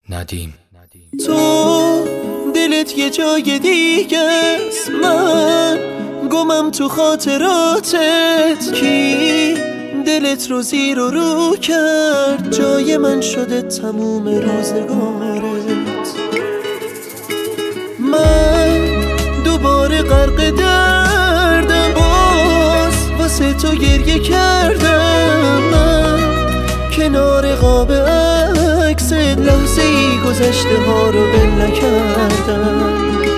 ندیم. تو دلت یه جای دیگه است، من گمم تو خاطراتت. کی دلت رو زیر و رو کرد، جای من شده تموم روزگارت. من دوباره غرق دردم، باز واسه تو گریه کردم. من کنار قاب عکست لحظه ای گذشته ها رو ول نکردم.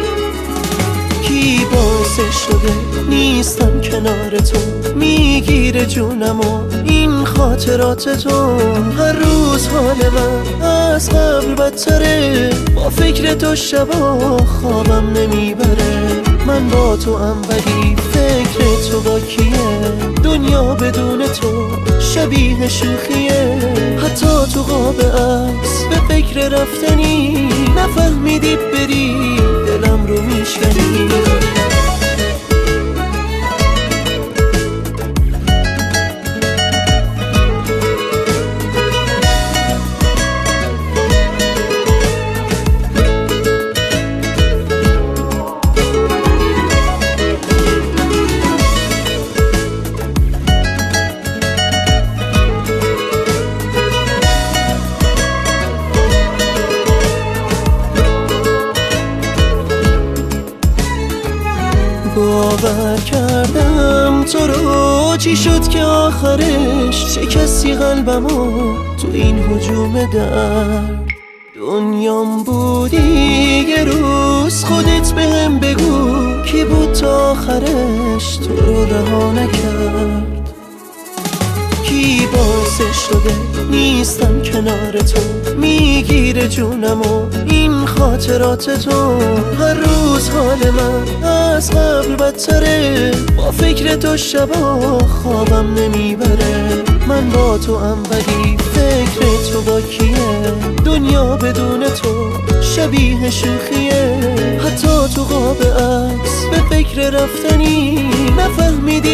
کی باعثش شده نیستم کنار تو، میگیره جونم و این خاطرات تو. هر روز حال من از قبل بدتره، با فکر تو شبا خوابم نمیبره. من با تو ام ولی فکر تو با کیه؟ دنیا بدون تو شبیه شوخیه. حتی تو قاب عکس به فکر رفتنی، نفهمیدی بری دلم رو میشکنی. باور کردم تو رو، چی شد که آخرش شکستی قلبمو تو این هجوم درد. دنیام بودی یه روز، خودت بهم بگو کی بود تا آخرش تو رو رها نکرد. کی باعثش شده نیستم کنار تو، میگیره جونم و این خاطرات تو. هر روز حال من از قبل بدتره، با فکر تو شبا خوابم نمیبره. من با تو ام ولی فکر تو با کیه؟ دنیا بدون تو شبیه شوخیه. حتی تو قاب عکس به فکر رفتنی، نفهمیدی